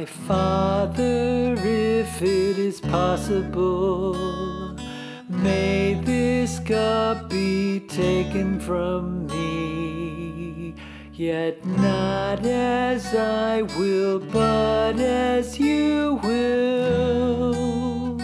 My Father, if it is possible, may this cup be taken from me. Yet not as I will, but as you will.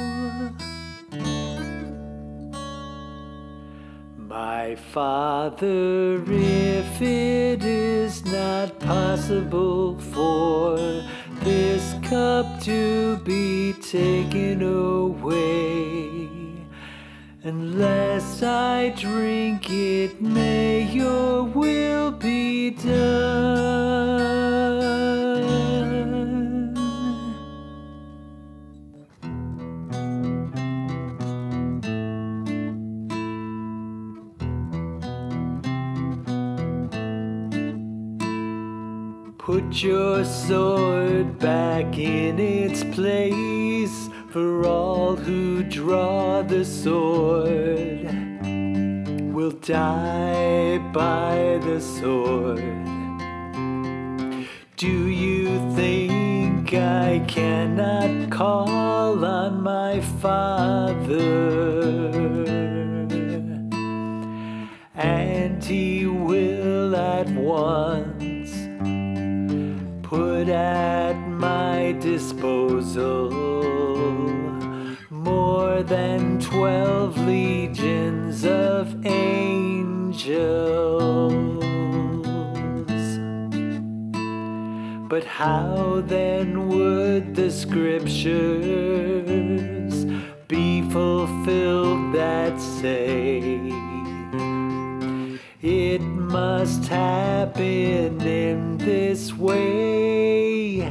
My Father, if it is not possible for this cup to be taken away, unless I drink it, may your will be done. Put your sword back in its place, for all who draw the sword will die by the sword. Do you think I cannot call on my Father, and He will at once put at my disposal more than 12 legions of angels? But how then would the scriptures be fulfilled that say, it must happen in this way?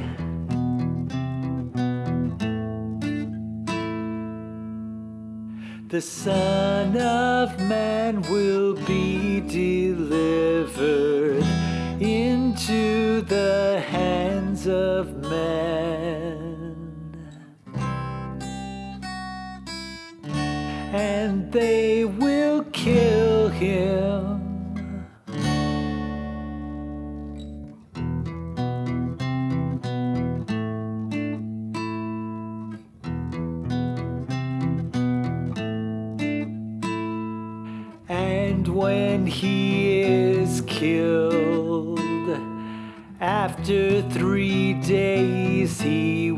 The Son of Man will be delivered into the hands of men, and they will kill Him. And when He is killed, after 3 days He